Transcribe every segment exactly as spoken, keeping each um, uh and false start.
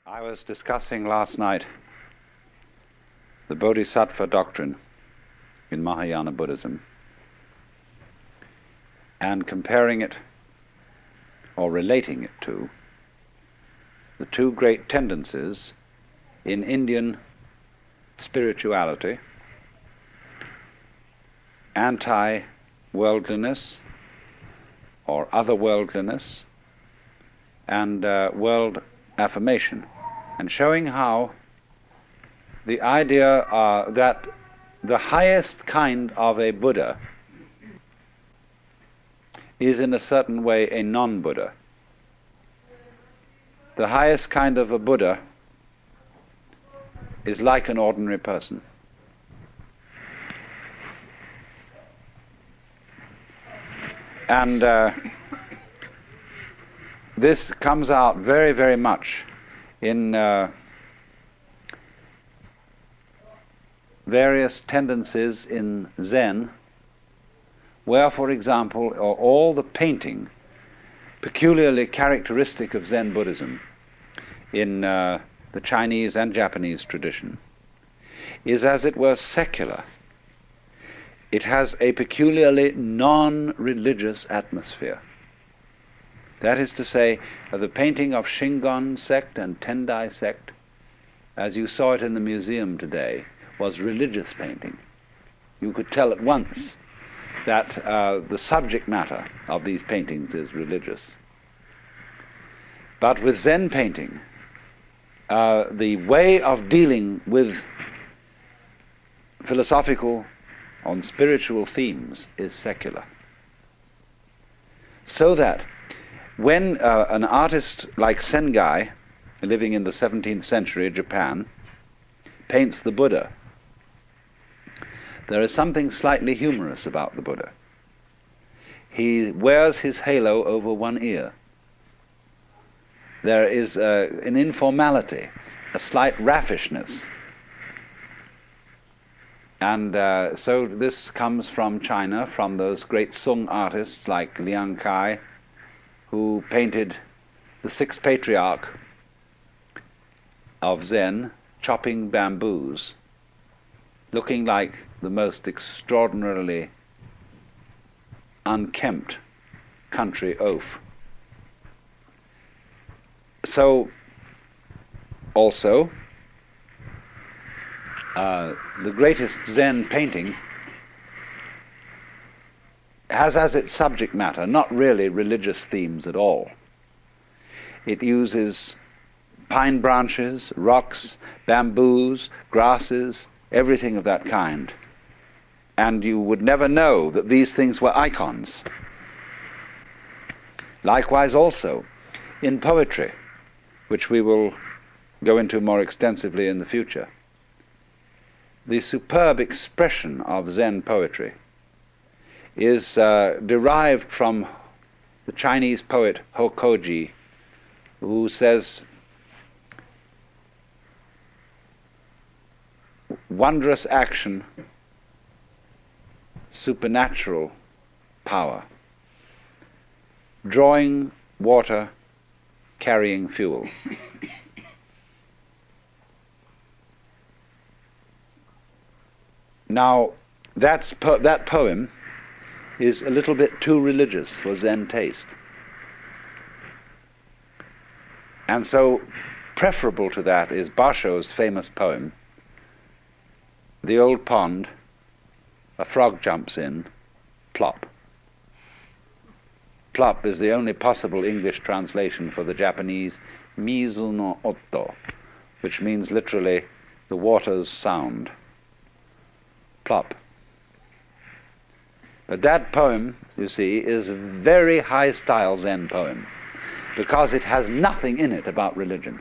I was discussing last night the Bodhisattva doctrine in Mahayana Buddhism and comparing it or relating it to the two great tendencies in Indian spirituality: anti-worldliness or otherworldliness and uh, world affirmation, and showing how the idea uh, that the highest kind of a Buddha is in a certain way a non-Buddha. The highest kind of a Buddha is like an ordinary person. And uh, this comes out very, very much in uh, various tendencies in Zen, where, for example, all the painting peculiarly characteristic of Zen Buddhism in uh, the Chinese and Japanese tradition is, as it were, secular. It has a peculiarly non-religious atmosphere. That is to say, uh, the painting of Shingon sect and Tendai sect, as you saw it in the museum today, was religious painting. You could tell at once that uh, the subject matter of these paintings is religious. But with Zen painting, uh, the way of dealing with philosophical and spiritual themes is secular. So that when uh, an artist like Sengai, living in the seventeenth century Japan, paints the Buddha, there is something slightly humorous about the Buddha. He wears his halo over one ear. There is uh, an informality, a slight raffishness. And uh, so this comes from China, from those great Sung artists like Liang Kai, who painted the sixth patriarch of Zen chopping bamboos, looking like the most extraordinarily unkempt country oaf. So, also, uh, the greatest Zen painting has as its subject matter not really religious themes at all. It uses pine branches, rocks, bamboos, grasses, everything of that kind. And you would never know that these things were icons. Likewise also in poetry, which we will go into more extensively in the future. The superb expression of Zen poetry is uh, derived from the Chinese poet Hokoji, who says, wondrous action, supernatural power, drawing water, carrying fuel. Now, that's po- that poem is a little bit too religious for Zen taste. And so, preferable to that is Basho's famous poem, The Old Pond, a frog jumps in, plop. Plop is the only possible English translation for the Japanese mizu no otto, which means literally the water's sound. Plop. But that poem, you see, is a very high-style Zen poem because it has nothing in it about religion.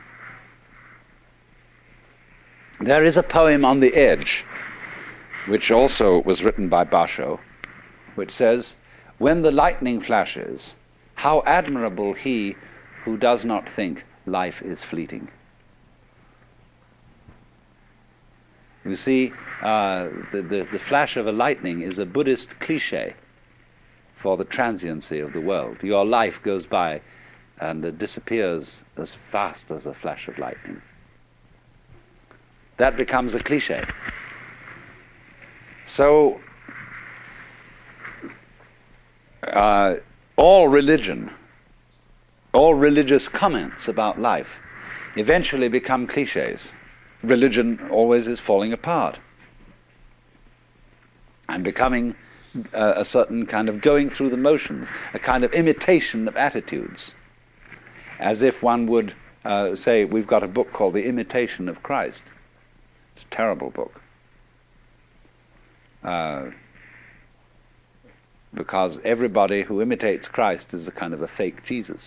There is a poem on the edge, which also was written by Basho, which says, when the lightning flashes, how admirable he who does not think life is fleeting. You see, uh, the, the, the flash of a lightning is a Buddhist cliche for the transiency of the world. Your life goes by and it disappears as fast as a flash of lightning. That becomes a cliche. So, uh, all religion, all religious comments about life eventually become cliches. Religion always is falling apart and becoming uh, a certain kind of going through the motions, a kind of imitation of attitudes, as if one would uh, say, we've got a book called The Imitation of Christ. It's a terrible book. Uh, because everybody who imitates Christ is a kind of a fake Jesus.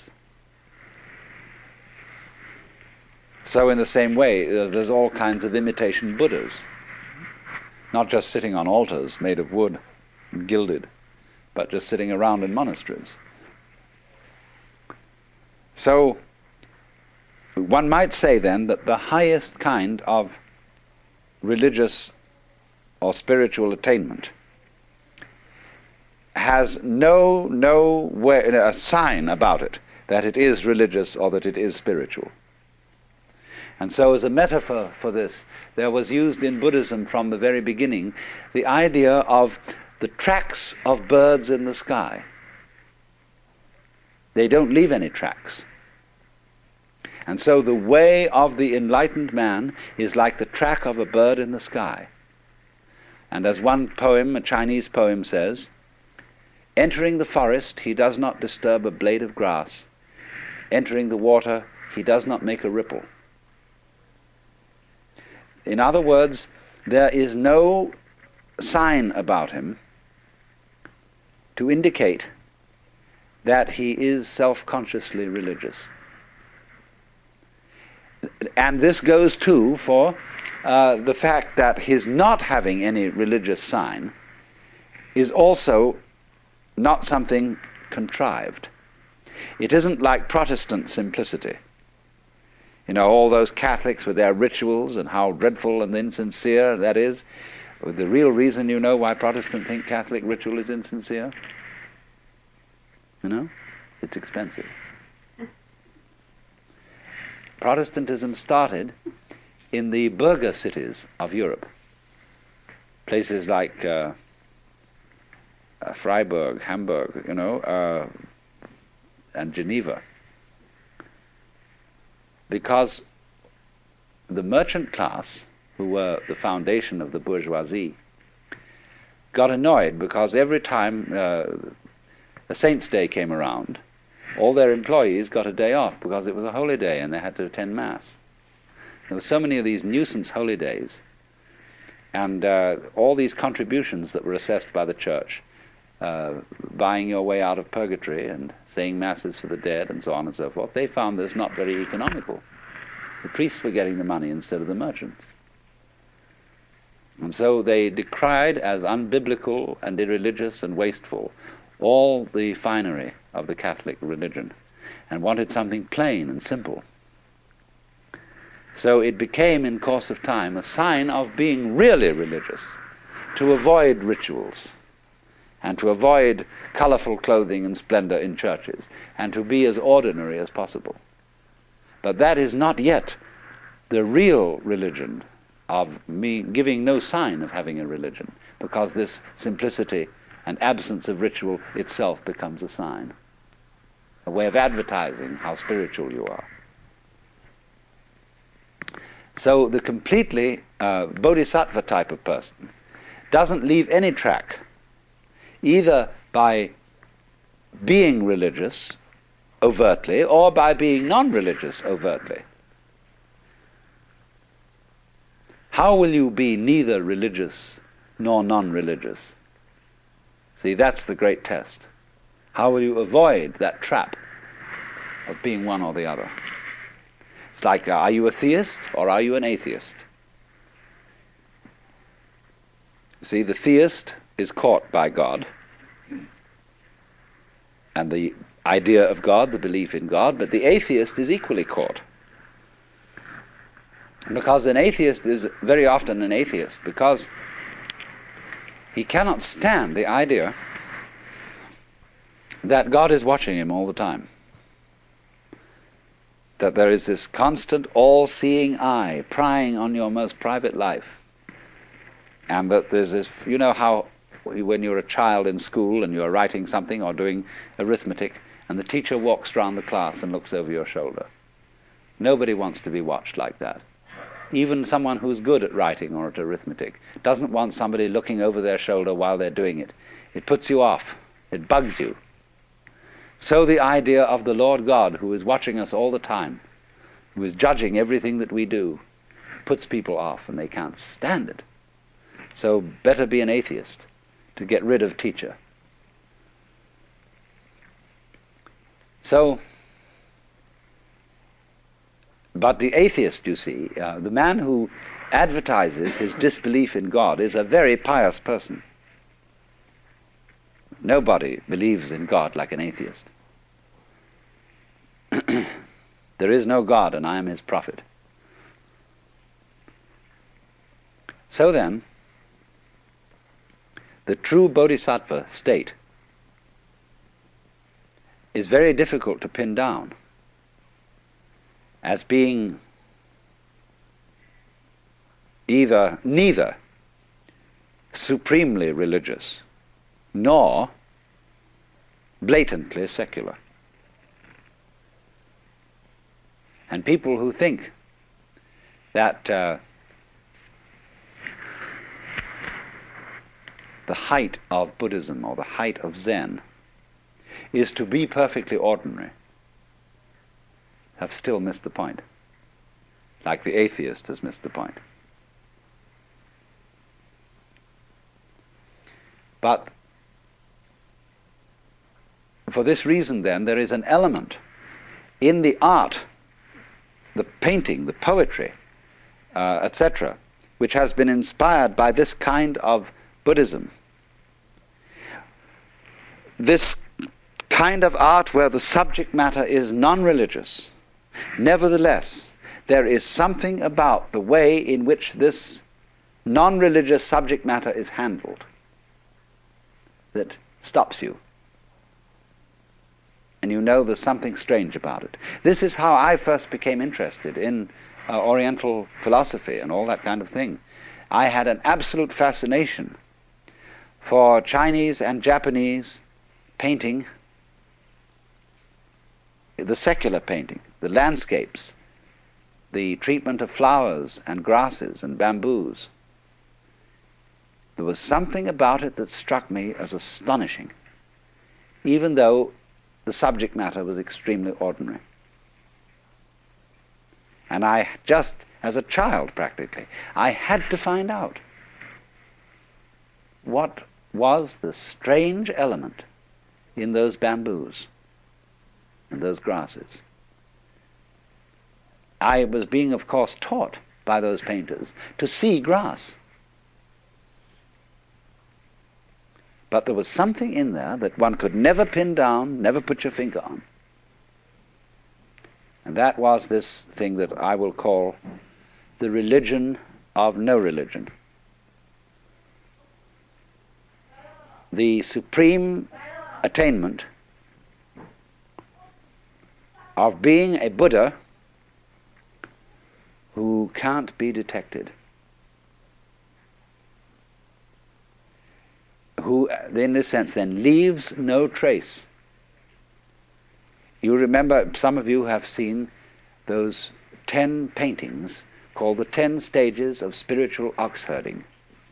So in the same way, uh, there's all kinds of imitation Buddhas, not just sitting on altars made of wood and gilded, but just sitting around in monasteries. So one might say then that the highest kind of religious or spiritual attainment has no no way, a sign about it that it is religious or that it is spiritual. And so as a metaphor for this, there was used in Buddhism from the very beginning the idea of the tracks of birds in the sky. They don't leave any tracks. And so the way of the enlightened man is like the track of a bird in the sky. And as one poem, a Chinese poem, says, entering the forest, he does not disturb a blade of grass. Entering the water, he does not make a ripple. In other words, there is no sign about him to indicate that he is self-consciously religious. And this goes too for uh, the fact that his not having any religious sign is also not something contrived. It isn't like Protestant simplicity. You know, all those Catholics with their rituals and how dreadful and insincere that is. The real reason, you know, why Protestants think Catholic ritual is insincere? You know? It's expensive. Protestantism started in the burgher cities of Europe. Places like uh, uh, Freiburg, Hamburg, you know, uh, and Geneva. Because the merchant class, who were the foundation of the bourgeoisie, got annoyed because every time uh, a Saint's Day came around, all their employees got a day off because it was a holy day and they had to attend Mass. There were so many of these nuisance holy days, and uh, all these contributions that were assessed by the church, uh, buying your way out of purgatory and saying masses for the dead and so on and so forth, they found this not very economical. The priests were getting the money instead of the merchants. And so they decried as unbiblical and irreligious and wasteful all the finery of the Catholic religion and wanted something plain and simple. So it became, in course of time, a sign of being really religious to avoid rituals and to avoid colorful clothing and splendor in churches and to be as ordinary as possible. But that is not yet the real religion of me giving no sign of having a religion, because this simplicity and absence of ritual itself becomes a sign, a way of advertising how spiritual you are. So the completely uh, bodhisattva type of person doesn't leave any track, either by being religious overtly or by being non-religious overtly. How will you be neither religious nor non-religious? See, that's the great test. How will you avoid that trap of being one or the other? It's like, uh, are you a theist or are you an atheist? See, the theist is caught by God and the idea of God, the belief in God, but the atheist is equally caught. Because an atheist is very often an atheist because he cannot stand the idea that God is watching him all the time. that there is this constant all-seeing eye prying on your most private life. And that there's this, you know how when you're a child in school and you're writing something or doing arithmetic, and the teacher walks around the class and looks over your shoulder. Nobody wants to be watched like that. Even someone who's good at writing or at arithmetic doesn't want somebody looking over their shoulder while they're doing it. It puts you off. It bugs you. So the idea of the Lord God, who is watching us all the time, who is judging everything that we do, puts people off, and they can't stand it. So better be an atheist to get rid of teacher. So, but the atheist, you see, uh, the man who advertises his disbelief in God is a very pious person. Nobody believes in God like an atheist. There is no God, and I am his prophet. So then, the true bodhisattva state is very difficult to pin down as being either neither supremely religious nor blatantly secular. And people who think that uh, the height of Buddhism or the height of Zen is to be perfectly ordinary have still missed the point, like the atheist has missed the point. But for this reason, then, there is an element in the art, the painting, the poetry, uh, et cetera, which has been inspired by this kind of Buddhism. This kind of art where the subject matter is non-religious. Nevertheless, there is something about the way in which this non-religious subject matter is handled that stops you. And you know there's something strange about it. This is how I first became interested in uh, Oriental philosophy and all that kind of thing. I had an absolute fascination for Chinese and Japanese painting, the secular painting, the landscapes, the treatment of flowers and grasses and bamboos. There was something about it that struck me as astonishing, even though the subject matter was extremely ordinary. And I just, as a child practically, I had to find out what was the strange element in those bamboos and those grasses. I was being, of course, taught by those painters to see grass. But there was something in there that one could never pin down, never put your finger on. And that was this thing that I will call the religion of no religion. The supreme attainment of being a Buddha who can't be detected, who in this sense then leaves no trace. You remember, some of you have seen those ten paintings called the Ten Stages of Spiritual Ox Herding.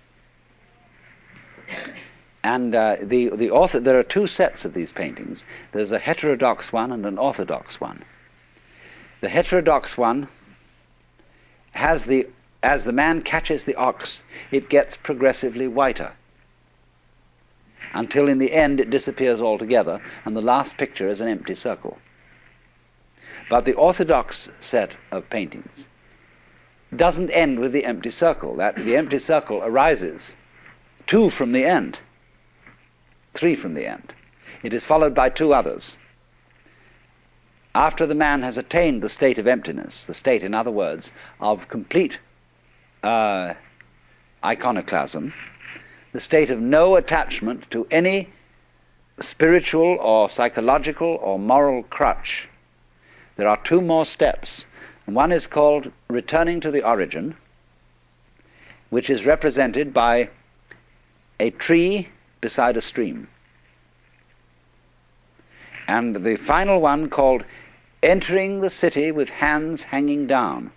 And uh, the, the author, there are two sets of these paintings. There's a heterodox one and an orthodox one. The heterodox one has the, as the man catches the ox, it gets progressively whiter, until in the end it disappears altogether, and the last picture is an empty circle. But the orthodox set of paintings doesn't end with the empty circle. That the empty circle arises two from the end, three from the end. It is followed by two others. After the man has attained the state of emptiness, the state, in other words, of complete uh, iconoclasm, the state of no attachment to any spiritual or psychological or moral crutch, there are two more steps. One is called returning to the origin, which is represented by a tree beside a stream. And the final one called entering the city with hands hanging down.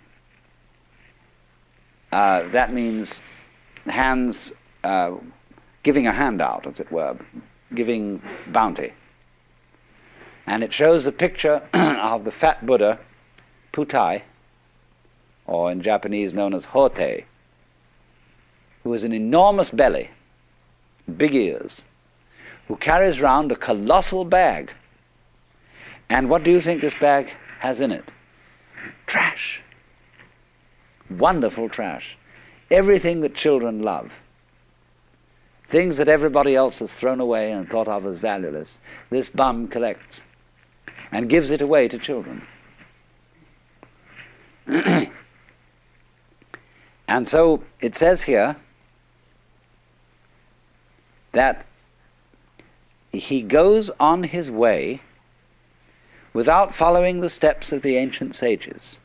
Uh, that means hands uh, giving a handout, as it were, giving bounty. And it shows a picture of the fat Buddha, Putai, or in Japanese known as Hotei, who has an enormous belly, big ears, who carries round a colossal bag. And what do you think this bag has in it? Trash. Wonderful trash. Everything that children love. Things that everybody else has thrown away and thought of as valueless, this bum collects and gives it away to children. And so it says here that he goes on his way without following the steps of the ancient sages.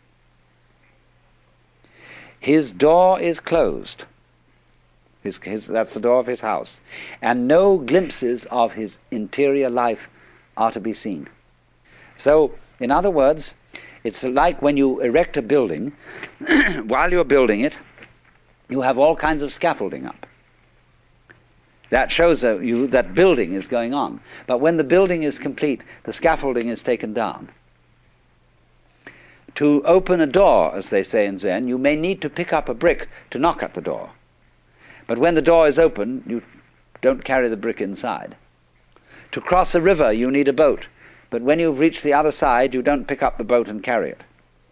His door is closed. His, his, that's the door of his house. And no glimpses of his interior life are to be seen. So, in other words, it's like when you erect a building, while you're building it, you have all kinds of scaffolding up. That shows uh, you that building is going on. But when the building is complete, the scaffolding is taken down. To open a door, as they say in Zen, you may need to pick up a brick to knock at the door. But when the door is open, you don't carry the brick inside. To cross a river, you need a boat. But when you've reached the other side, you don't pick up the boat and carry it.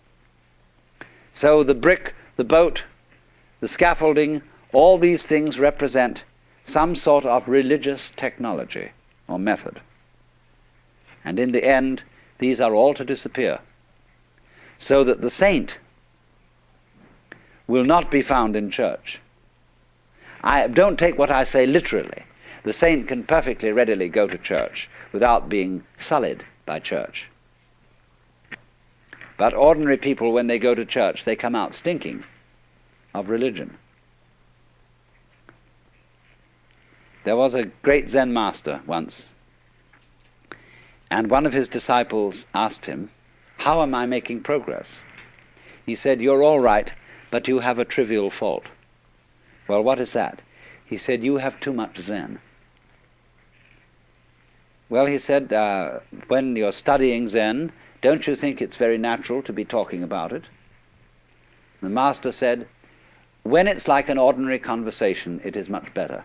So the brick, the boat, the scaffolding, all these things represent some sort of religious technology or method. And in the end, these are all to disappear, so that the saint will not be found in church. I don't take what I say literally. The saint can perfectly readily go to church without being sullied by church. But ordinary people, when they go to church, they come out stinking of religion. There was a great Zen master once, and one of his disciples asked him, "How am I making progress?" He said, "You're all right, but you have a trivial fault." "Well, what is that?" He said, "You have too much Zen." Well, he said, uh, when you're studying Zen, don't you think it's very natural to be talking about it? The master said, "When it's like an ordinary conversation, it is much better."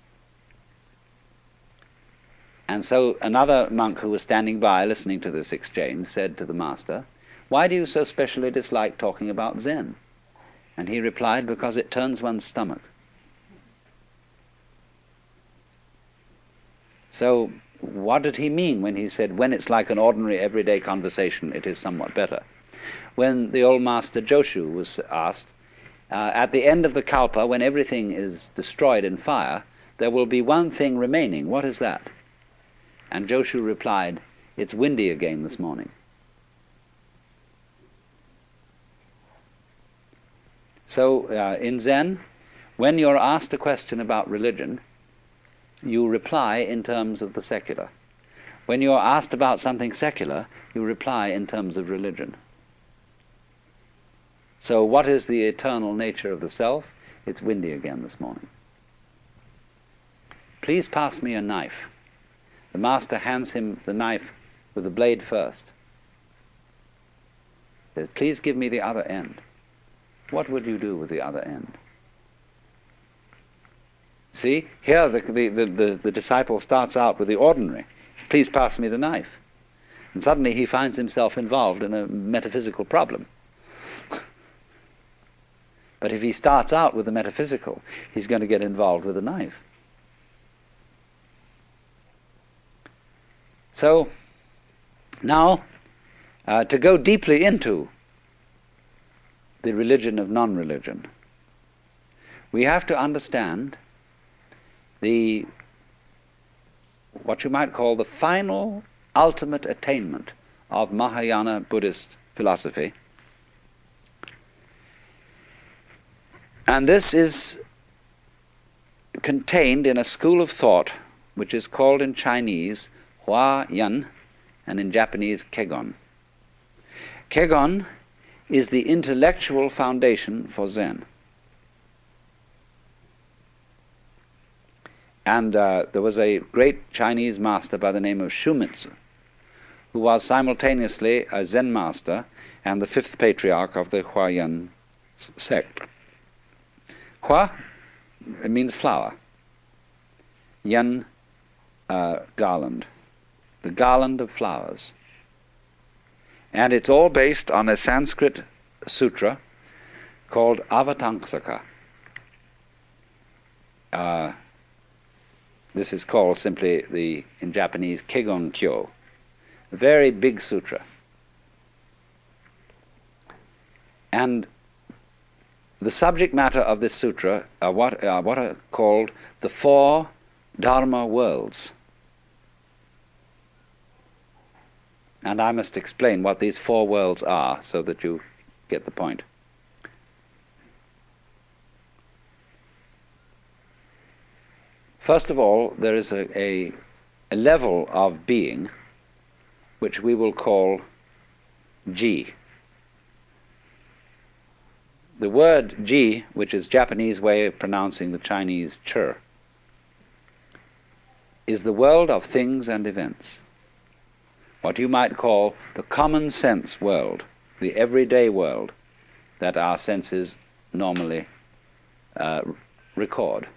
And so another monk who was standing by listening to this exchange said to the master, "Why do you so specially dislike talking about Zen?" And he replied, "Because it turns one's stomach." So what did he mean when he said, when it's like an ordinary everyday conversation, it is somewhat better? When the old master Joshu was asked, uh, at the end of the kalpa, when everything is destroyed in fire, there will be one thing remaining. What is that? And Joshu replied, "It's windy again this morning." So uh, in Zen, when you're asked a question about religion, you reply in terms of the secular. When you're asked about something secular, you reply in terms of religion. So what is the eternal nature of the self? It's windy again this morning. "Please pass me a knife." The master hands him the knife with the blade first. He says, "Please give me the other end." What would you do with the other end? See, here the, the, the, the, the disciple starts out with the ordinary. "Please pass me the knife." And suddenly he finds himself involved in a metaphysical problem. But if he starts out with the metaphysical, he's going to get involved with the knife. So, now, uh, to go deeply into the religion of non-religion, we have to understand the, what you might call the final ultimate attainment of Mahayana Buddhist philosophy. And this is contained in a school of thought which is called in Chinese Hua Yan and in Japanese Kegon. Kegon is the intellectual foundation for Zen. And uh, there was a great Chinese master by the name of Shumitsu, who was simultaneously a Zen master and the fifth patriarch of the Huayan sect. Hua, it means flower. Yan, uh, garland. The garland of flowers. And it's all based on a Sanskrit sutra called Avatamsaka. Uh, this is called simply the, in Japanese, Kegon Kyo. A very big sutra. And the subject matter of this sutra are what are, what are called the four Dharma worlds. And I must explain what these four worlds are so that you get the point. First of all, there is a, a, a level of being which we will call Ji. The word Ji, which is Japanese way of pronouncing the Chinese Chur, is the world of things and events. What you might call the common sense world, the everyday world that our senses normally uh, record.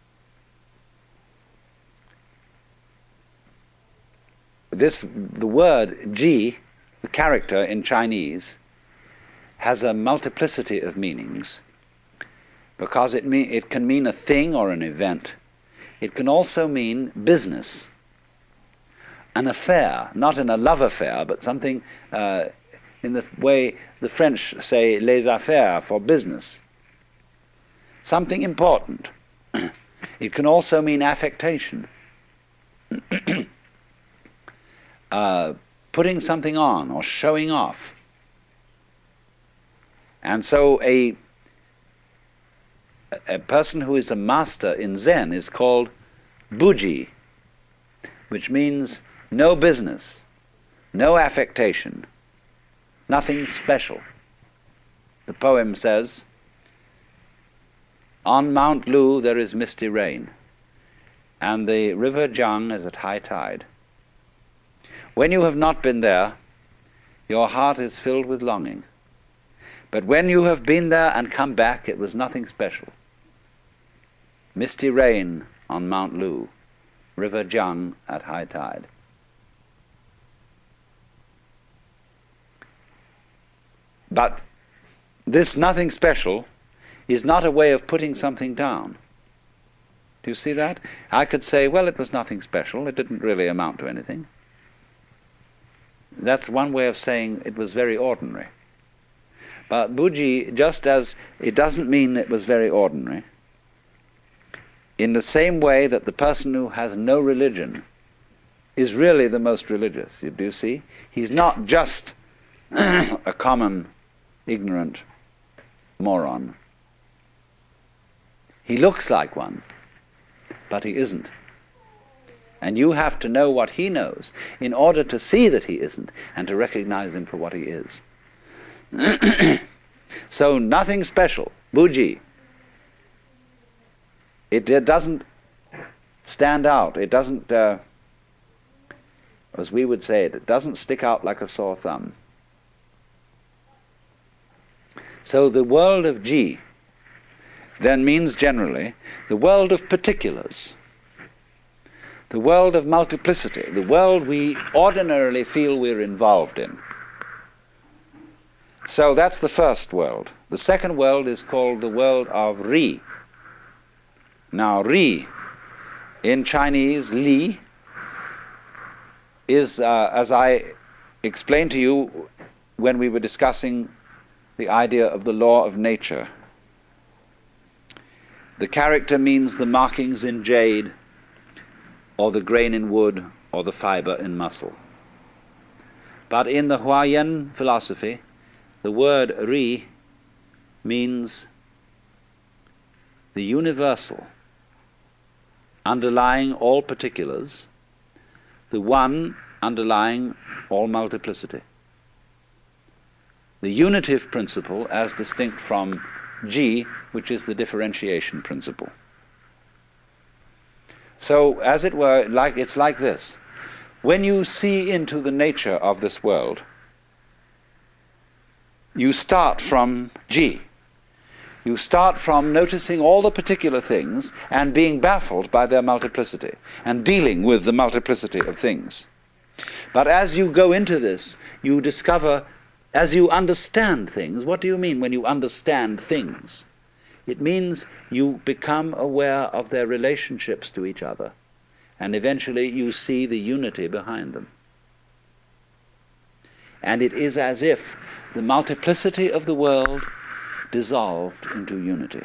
This, the word Ji, the character in Chinese, has a multiplicity of meanings because it, mean, it can mean a thing or an event. It can also mean business, an affair, not in a love affair, but something uh, in the way the French say les affaires, for business. Something important. It can also mean affectation. uh, putting something on or showing off. And so a, a person who is a master in Zen is called Buji, which means no business, no affectation, nothing special. The poem says, on Mount Lu there is misty rain, and the river Jiang is at high tide. When you have not been there, your heart is filled with longing. But when you have been there and come back, it was nothing special. Misty rain on Mount Lu, river Jiang at high tide. But this nothing special is not a way of putting something down. Do you see that? I could say, well, it was nothing special. It didn't really amount to anything. That's one way of saying it was very ordinary. But Buji, just as it doesn't mean it was very ordinary, in the same way that the person who has no religion is really the most religious, you do see? He's not just a common, ignorant moron. He looks like one, but he isn't. And you have to know what he knows in order to see that he isn't and to recognize him for what he is. So nothing special, Buji. It, it doesn't stand out. It doesn't, uh, as we would say it, it doesn't stick out like a sore thumb. So the world of Ji then means generally the world of particulars, the world of multiplicity, the world we ordinarily feel we're involved in. So that's the first world. The second world is called the world of Ri. Now Ri, in Chinese, Li, is, uh, as I explained to you when we were discussing the idea of the law of nature. The character means the markings in jade, or the grain in wood, or the fiber in muscle. But in the Huayan philosophy, the word Ri means the universal, underlying all particulars, the one underlying all multiplicity. The unitive principle as distinct from Ji, which is the differentiation principle. So, as it were, like it's like this. When you see into the nature of this world, you start from Ji. You start from noticing all the particular things and being baffled by their multiplicity and dealing with the multiplicity of things. But as you go into this, you discover, as you understand things, what do you mean when you understand things? It means you become aware of their relationships to each other, and eventually you see the unity behind them. And it is as if the multiplicity of the world dissolved into unity.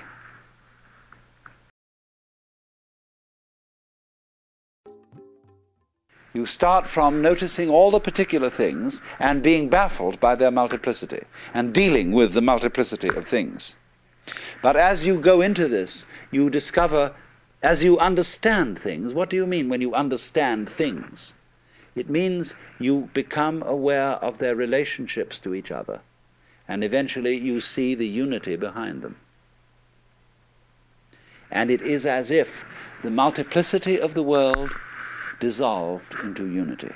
You start from noticing all the particular things and being baffled by their multiplicity and dealing with the multiplicity of things. But as you go into this, you discover, as you understand things, what do you mean when you understand things? It means you become aware of their relationships to each other, and eventually you see the unity behind them. And it is as if the multiplicity of the world dissolved into unity.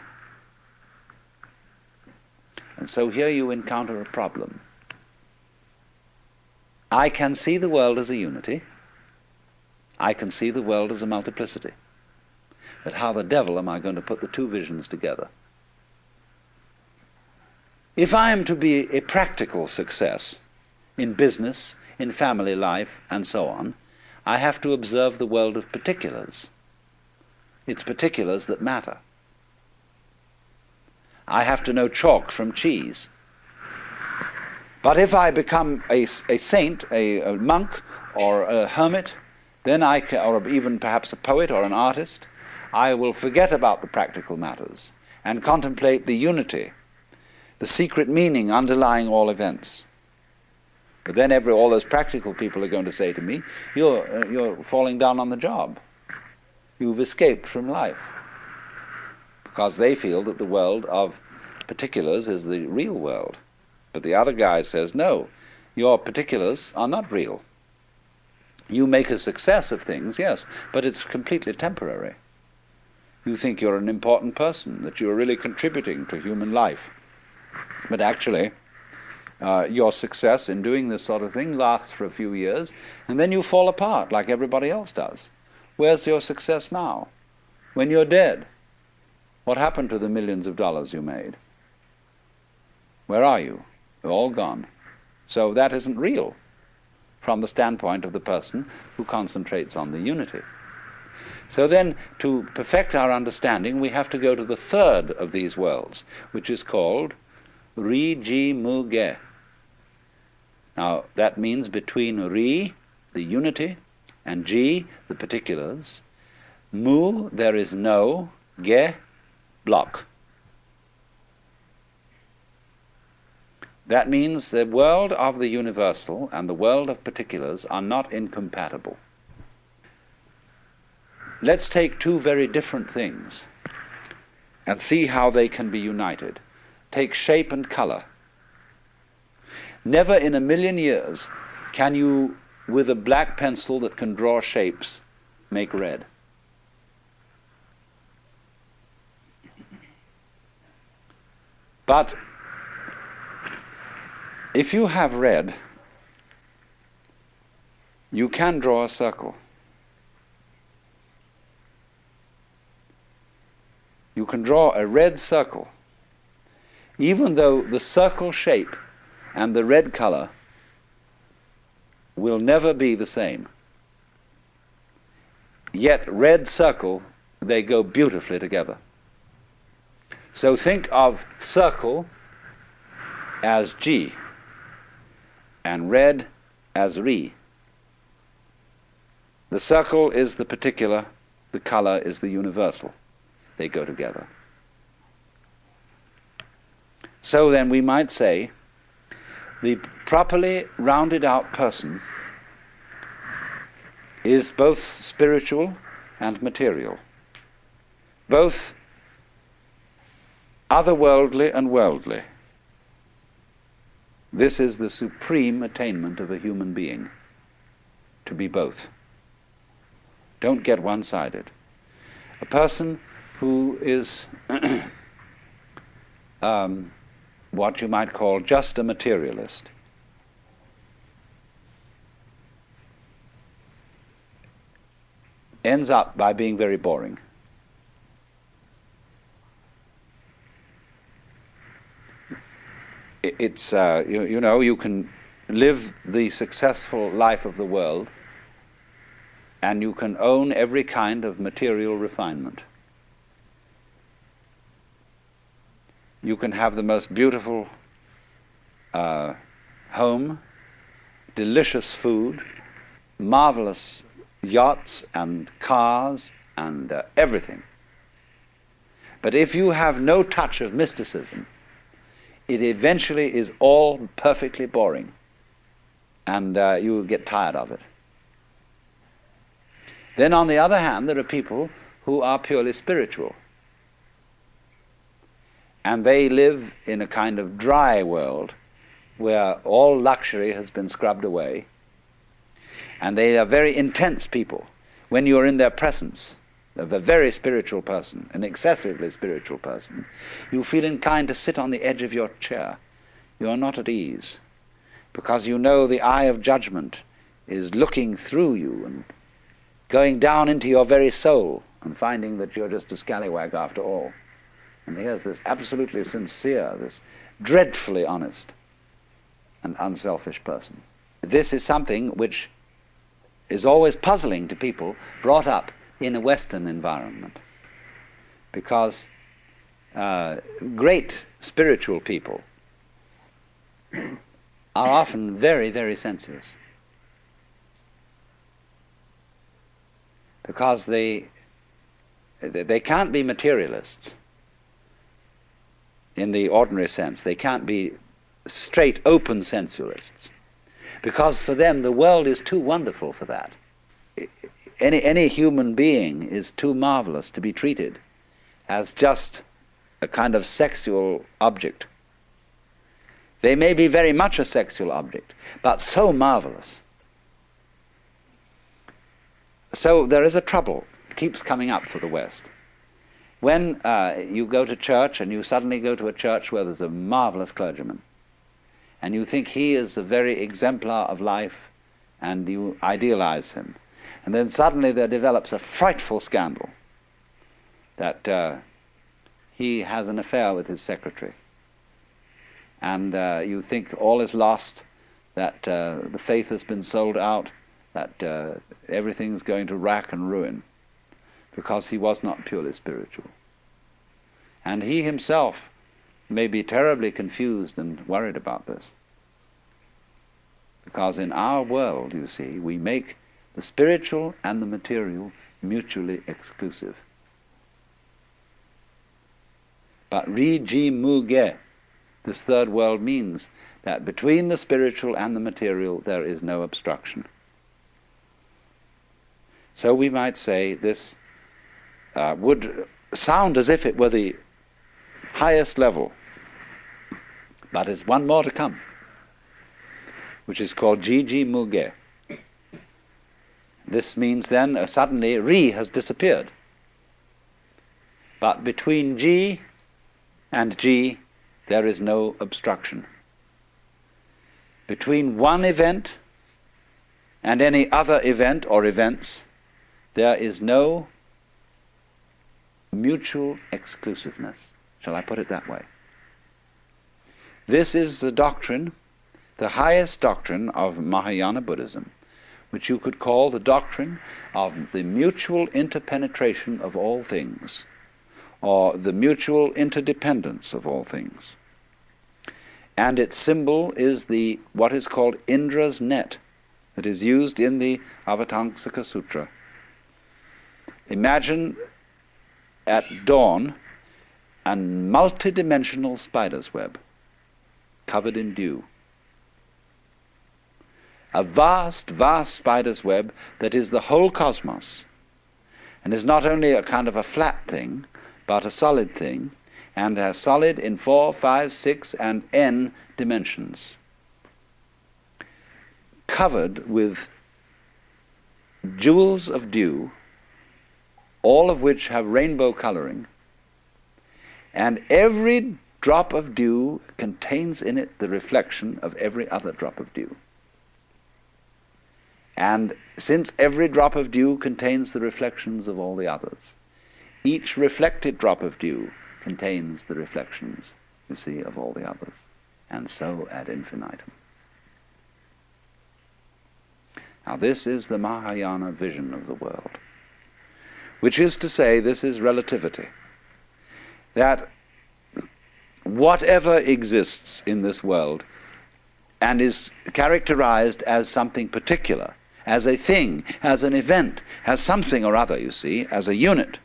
And so here you encounter a problem. I can see the world as a unity. I can see the world as a multiplicity. But how the devil am I going to put the two visions together? If I am to be a practical success in business, in family life, and so on, I have to observe the world of particulars. It's particulars that matter. I have to know chalk from cheese. But if I become a, a saint, a, a monk, or a hermit, then I can, or even perhaps a poet or an artist, I will forget about the practical matters and contemplate the unity, the secret meaning underlying all events. But then every, all those practical people are going to say to me, you're, uh, you're falling down on the job. You've escaped from life. Because they feel that the world of particulars is the real world. But the other guy says, no, your particulars are not real. You make a success of things, yes, but it's completely temporary. You think you're an important person, that you're really contributing to human life. But actually, uh, your success in doing this sort of thing lasts for a few years, and then you fall apart like everybody else does. Where's your success now? When you're dead, what happened to the millions of dollars you made? Where are you? They're all gone. So that isn't real from the standpoint of the person who concentrates on the unity. So then, to perfect our understanding, we have to go to the third of these worlds, which is called Ri Ji Mu Ge. Now, that means between Ri, the unity, and Ji, the particulars, Mu, there is no, Ge, block. That means the world of the universal and the world of particulars are not incompatible. Let's take two very different things and see how they can be united. Take shape and color. Never in a million years can you, with a black pencil that can draw shapes, make red. But if you have red, you can draw a circle. You can draw a red circle, even though the circle shape and the red color will never be the same. Yet red circle, they go beautifully together. So think of circle as Ji and red as Ri. The circle is the particular, the color is the universal. They go together. So then we might say the properly rounded out person is both spiritual and material, both otherworldly and worldly. This is the supreme attainment of a human being, to be both. Don't get one-sided. A person who is um, what you might call just a materialist ends up by being very boring. It's, uh, you, you know, you can live the successful life of the world and you can own every kind of material refinement. You can have the most beautiful uh, home, delicious food, marvelous yachts and cars and uh, everything. But if you have no touch of mysticism, it eventually is all perfectly boring, and uh, you will get tired of it. Then on the other hand, there are people who are purely spiritual, and they live in a kind of dry world where all luxury has been scrubbed away, and they are very intense people. When you're in their presence of a very spiritual person, an excessively spiritual person, you feel inclined to sit on the edge of your chair. You are not at ease, because you know the eye of judgment is looking through you and going down into your very soul and finding that you're just a scallywag after all. And here's this absolutely sincere, this dreadfully honest and unselfish person. This is something which is always puzzling to people brought up in a Western environment, because uh, great spiritual people are often very, very sensuous, because they they can't be materialists in the ordinary sense. They can't be straight, open sensualists, because for them the world is too wonderful for that. Any, any human being is too marvelous to be treated as just a kind of sexual object. They may be very much a sexual object, but so marvelous. So there is a trouble, it keeps coming up for the West. When uh, you go to church and you suddenly go to a church where there's a marvelous clergyman, and you think he is the very exemplar of life, and you idealize him, and then suddenly there develops a frightful scandal that uh, he has an affair with his secretary. And uh, you think all is lost, that uh, the faith has been sold out, that uh, everything's going to rack and ruin, because he was not purely spiritual. And he himself may be terribly confused and worried about this. Because in our world, you see, we make the spiritual and the material mutually exclusive. But Ri-ji Mu-ge, this third world, means that between the spiritual and the material there is no obstruction. So we might say this uh, would sound as if it were the highest level, but there's one more to come, which is called Ji-ji Mu-ge. This means then uh, suddenly Ri has disappeared. But between Ji and Ji there is no obstruction. Between one event and any other event or events there is no mutual exclusiveness. Shall I put it that way? This is the doctrine, the highest doctrine of Mahayana Buddhism, which you could call the doctrine of the mutual interpenetration of all things, or the mutual interdependence of all things. And its symbol is the what is called Indra's net, that is used in the Avatamsaka Sutra. Imagine at dawn a multidimensional spider's web, covered in dew. A vast, vast spider's web that is the whole cosmos, and is not only a kind of a flat thing, but a solid thing, and has solid in four, five, six, and n dimensions, covered with jewels of dew, all of which have rainbow coloring, and every drop of dew contains in it the reflection of every other drop of dew. And since every drop of dew contains the reflections of all the others, each reflected drop of dew contains the reflections, you see, of all the others, and so ad infinitum. Now this is the Mahayana vision of the world, which is to say, this is relativity, that whatever exists in this world and is characterized as something particular, as a thing, as an event, as something or other, you see, as a unit,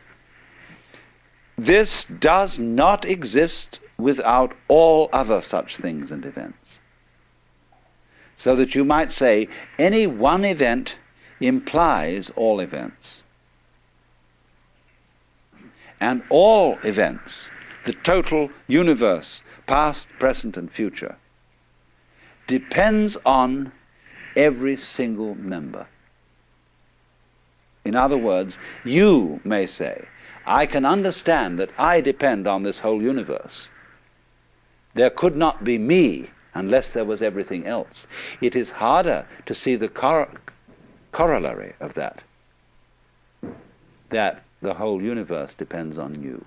this does not exist without all other such things and events. So that you might say any one event implies all events. And all events, the total universe, past, present, and future, depends on every single member. In other words, you may say, I can understand that I depend on this whole universe. There could not be me unless there was everything else. It is harder to see the cor- corollary of that, that the whole universe depends on you.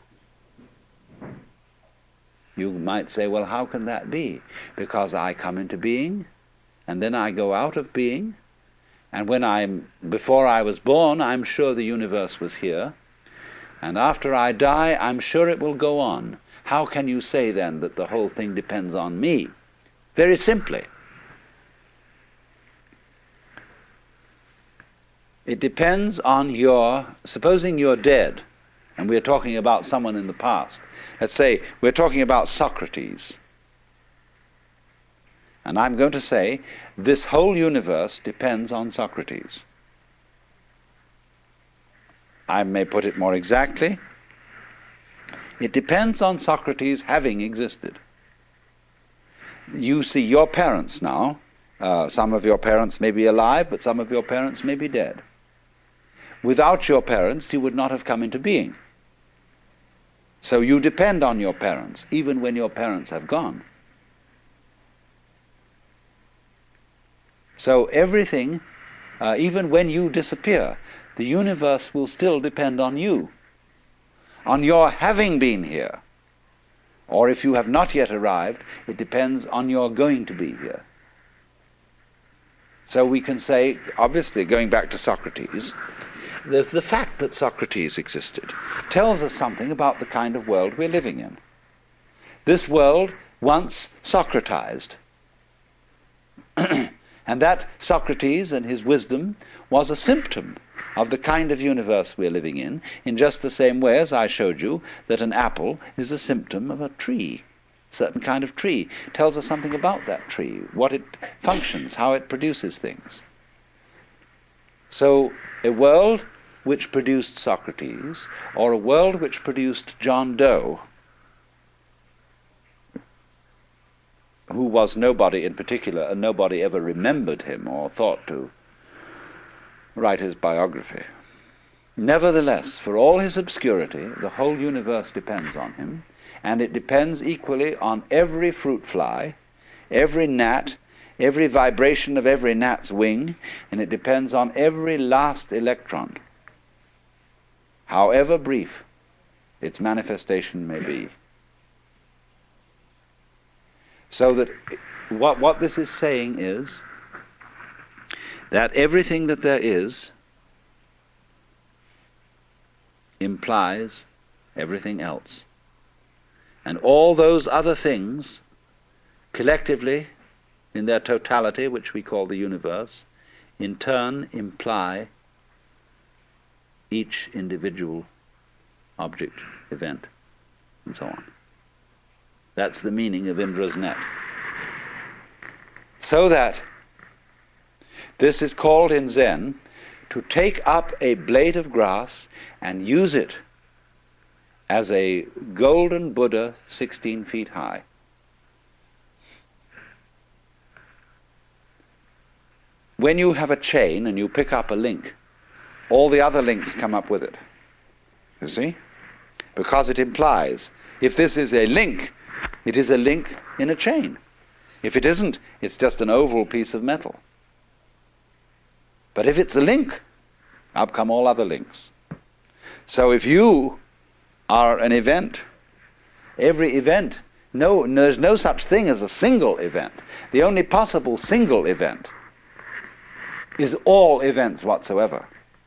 You might say, well, how can that be? Because I come into being, and then I go out of being, and when I'm, before I was born, I'm sure the universe was here, and after I die, I'm sure it will go on. How can you say then that the whole thing depends on me? Very simply, it depends on your, supposing you're dead, and we're talking about someone in the past. Let's say we're talking about Socrates. And I'm going to say, this whole universe depends on Socrates. I may put it more exactly. It depends on Socrates having existed. You see your parents now. Uh, some of your parents may be alive, but some of your parents may be dead. Without your parents, you would not have come into being. So you depend on your parents, even when your parents have gone. So everything, uh, even when you disappear, the universe will still depend on you, on your having been here. Or if you have not yet arrived, it depends on your going to be here. So we can say, obviously, going back to Socrates, the, the fact that Socrates existed tells us something about the kind of world we're living in. This world once Socratized. And that Socrates and his wisdom was a symptom of the kind of universe we're living in, in just the same way as I showed you that an apple is a symptom of a tree, a certain kind of tree. It tells us something about that tree, what it functions, how it produces things. So a world which produced Socrates, or a world which produced John Doe, who was nobody in particular, and nobody ever remembered him or thought to write his biography. Nevertheless, for all his obscurity, the whole universe depends on him, and it depends equally on every fruit fly, every gnat, every vibration of every gnat's wing, and it depends on every last electron, however brief its manifestation may be. So that what, what this is saying is that everything that there is implies everything else. And all those other things, collectively, in their totality, which we call the universe, in turn imply each individual object, event, and so on. That's the meaning of Indra's net. So that this is called in Zen to take up a blade of grass and use it as a golden Buddha sixteen feet high. When you have a chain and you pick up a link, all the other links come up with it. You see? Because it implies, if this is a link, it is a link in a chain. If it isn't, it's just an oval piece of metal. But if it's a link, up come all other links. So if you are an event, every event, no, there's no such thing as a single event. The only possible single event is all events whatsoever.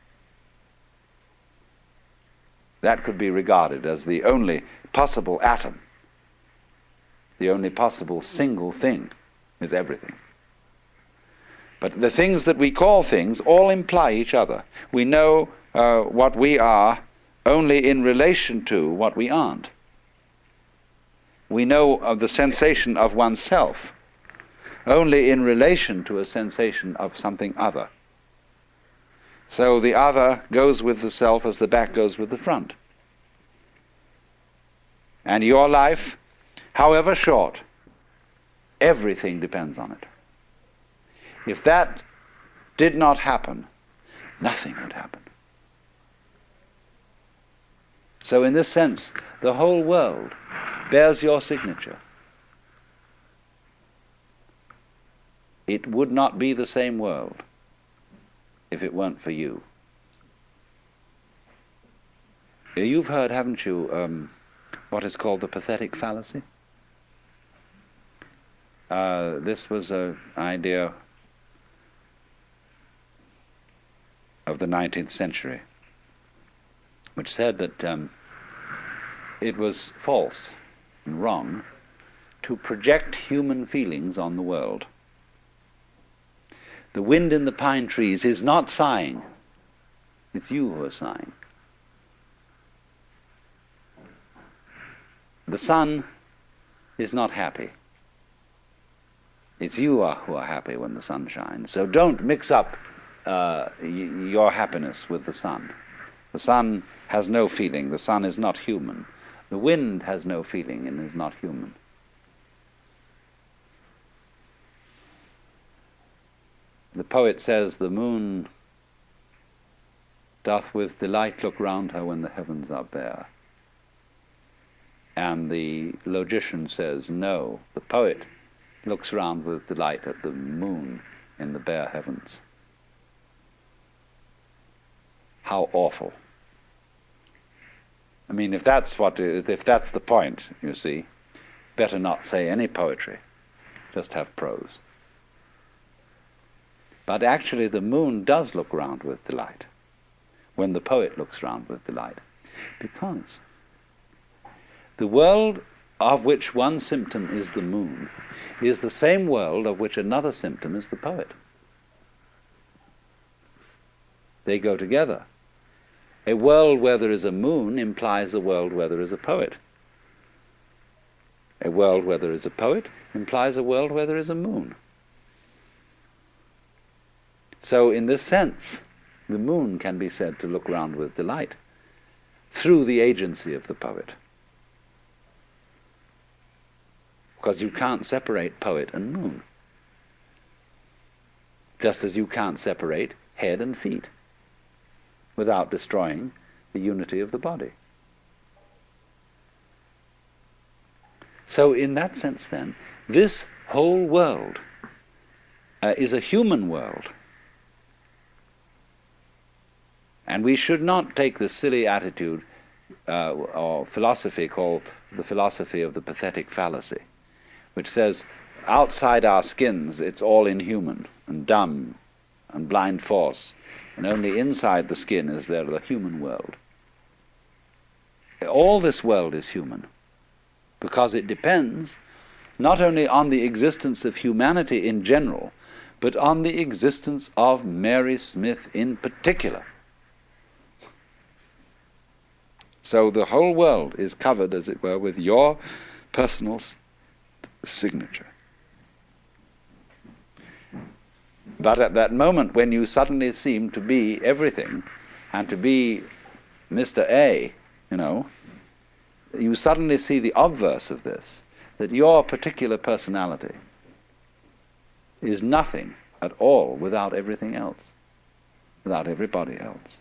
That could be regarded as the only possible atom. The only possible single thing is everything. But the things that we call things all imply each other. We know uh, what we are only in relation to what we aren't. We know of the sensation of oneself only in relation to a sensation of something other. So the other goes with the self as the back goes with the front. And your life, however short, everything depends on it. If that did not happen, nothing would happen. So in this sense, the whole world bears your signature. It would not be the same world if it weren't for you. You've heard, haven't you, um, what is called the pathetic fallacy? Uh, this was an idea of the nineteenth century, which said that um, it was false and wrong to project human feelings on the world. The wind in the pine trees is not sighing. It's you who are sighing. The sun is not happy. It's you who are happy when the sun shines. So don't mix up uh, y- your happiness with the sun. The sun has no feeling. The sun is not human. The wind has no feeling and is not human. The poet says, the moon doth with delight look round her when the heavens are bare. And the logician says, no, the poet looks round with delight at the moon in the bare heavens. How awful. I mean, if that's what, if that's the point, you see, better not say any poetry, just have prose. But actually the moon does look round with delight when the poet looks round with delight. Because the world of which one symptom is the moon is the same world of which another symptom is the poet. They go together. A world where there is a moon implies a world where there is a poet. A world where there is a poet implies a world where there is a moon. So in this sense, the moon can be said to look round with delight through the agency of the poet. Because you can't separate poet and moon. Just as you can't separate head and feet without destroying the unity of the body. So in that sense then, this whole world uh, is a human world. And we should not take the silly attitude uh, or philosophy called the philosophy of the pathetic fallacy, which says outside our skins it's all inhuman and dumb and blind force, and only inside the skin is there the human world. All this world is human, because it depends not only on the existence of humanity in general, but on the existence of Mary Smith in particular. So the whole world is covered, as it were, with your personal s- signature. But at that moment when you suddenly seem to be everything, and to be Mister A, you know, you suddenly see the obverse of this, that your particular personality is nothing at all without everything else, without everybody else.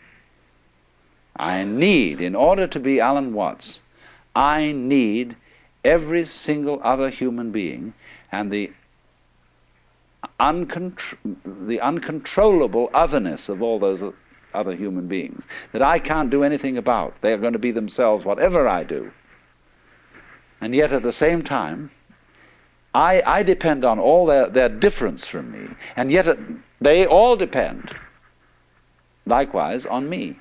I need, in order to be Alan Watts, I need every single other human being, and the uncontr- the uncontrollable otherness of all those other human beings that I can't do anything about. They are going to be themselves whatever I do. And yet at the same time, I, I depend on all their, their difference from me, and yet it, they all depend likewise on me.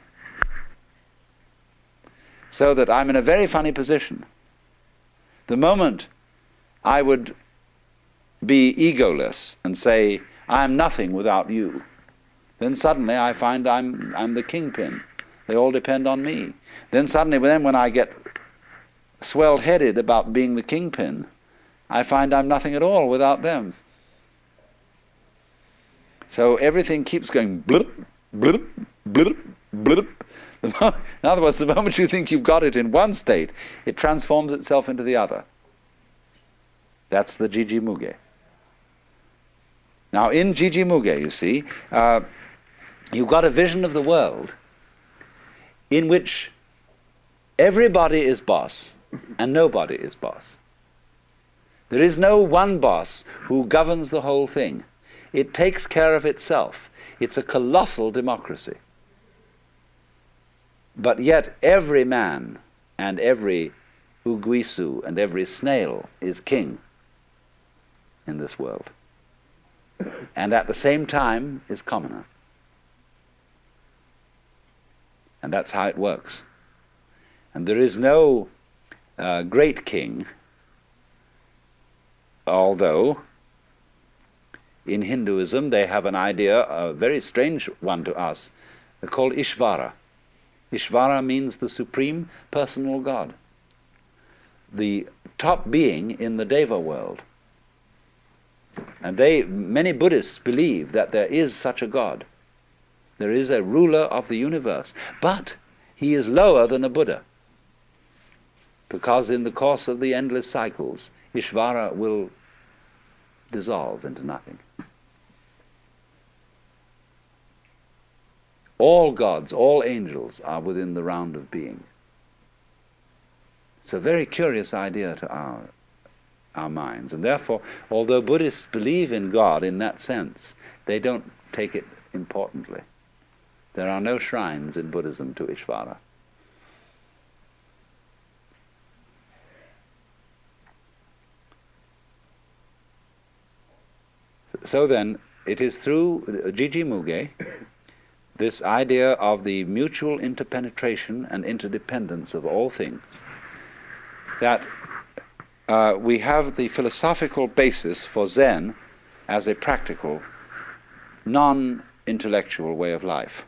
So that I'm in a very funny position. The moment I would be egoless and say, I'm nothing without you, then suddenly I find I'm I'm the kingpin. They all depend on me. Then suddenly, then when I get swelled-headed about being the kingpin, I find I'm nothing at all without them. So everything keeps going blip, blip, blip, blip. In other words, the moment you think you've got it in one state, it transforms itself into the other. That's the Jiji Muge. Now, in Jiji Muge, you see, uh, you've got a vision of the world in which everybody is boss and nobody is boss. There is no one boss who governs the whole thing. It takes care of itself. It's a colossal democracy. But yet every man and every uguisu and every snail is king in this world. And at the same time is commoner. And that's how it works. And there is no uh, great king, although in Hinduism they have an idea, a very strange one to us, called Ishvara. Ishvara means the supreme personal God, the top being in the Deva world. And they, many Buddhists believe that there is such a God. There is a ruler of the universe, but he is lower than a Buddha, because in the course of the endless cycles, Ishvara will dissolve into nothing. All gods, all angels are within the round of being. It's a very curious idea to our, our minds. And therefore, although Buddhists believe in God in that sense, they don't take it importantly. There are no shrines in Buddhism to Ishvara. So then, it is through Jiji Muge, this idea of the mutual interpenetration and interdependence of all things, that uh, we have the philosophical basis for Zen as a practical, non-intellectual way of life.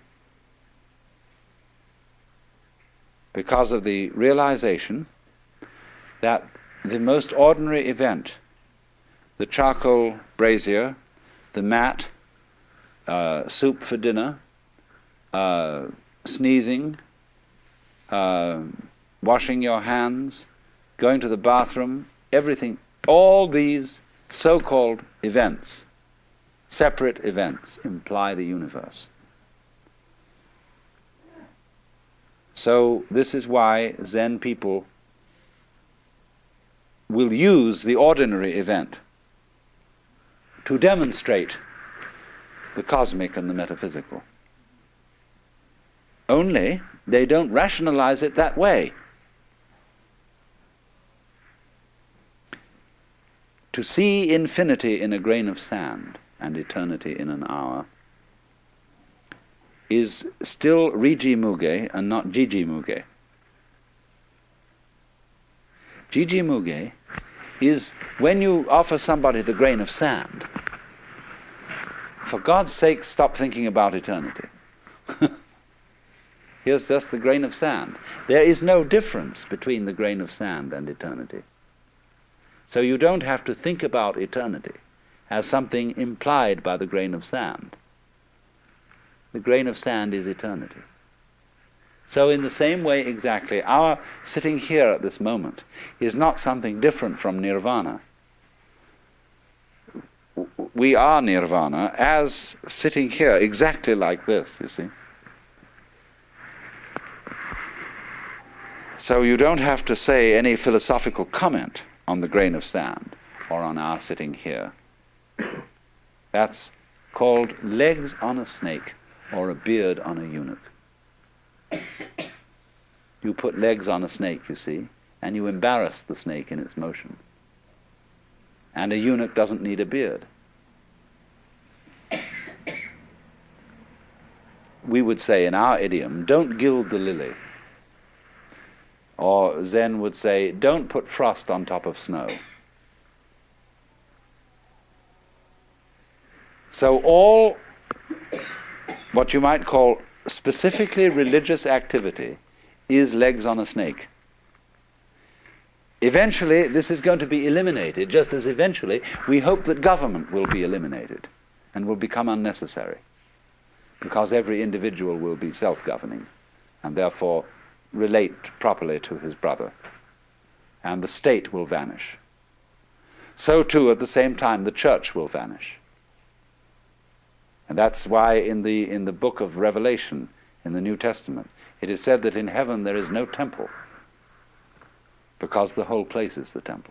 Because of the realization that the most ordinary event, the charcoal brazier, the mat, uh, soup for dinner, uh, sneezing, uh, washing your hands, going to the bathroom, everything, all these so-called events, separate events, imply the universe. So this is why Zen people will use the ordinary event to demonstrate the cosmic and the metaphysical. Only they don't rationalize it that way. To see infinity in a grain of sand and eternity in an hour is still Riji Muge and not Jiji Muge. Jiji Muge is when you offer somebody the grain of sand, for God's sake, stop thinking about eternity. Here's just the grain of sand. There is no difference between the grain of sand and eternity. So you don't have to think about eternity as something implied by the grain of sand. The grain of sand is eternity. So in the same way exactly, our sitting here at this moment is not something different from nirvana. We are nirvana as sitting here, exactly like this, you see. So you don't have to say any philosophical comment on the grain of sand or on our sitting here. That's called legs on a snake or a beard on a eunuch. You put legs on a snake, you see, and you embarrass the snake in its motion. And a eunuch doesn't need a beard. We would say in our idiom, don't gild the lily. Or Zen would say, don't put frost on top of snow. So all what you might call specifically religious activity is legs on a snake. Eventually, this is going to be eliminated, just as eventually we hope that government will be eliminated and will become unnecessary, because every individual will be self-governing and therefore relate properly to his brother, and the state will vanish. So too, at the same time, the church will vanish. And that's why in the in the book of Revelation, in the New Testament, it is said that in heaven there is no temple, because the whole place is the temple.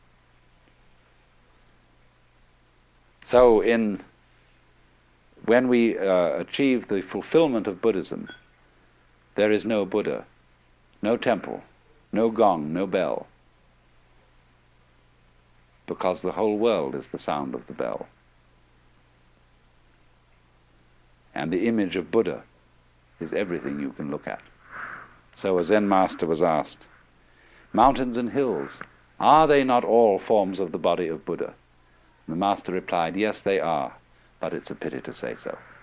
So in when we uh, achieve the fulfillment of Buddhism, there is no Buddha, no temple, no gong, no bell, because the whole world is the sound of the bell. And the image of Buddha is everything you can look at. So a Zen master was asked, mountains and hills, are they not all forms of the body of Buddha? And the master replied, yes, they are, but it's a pity to say so.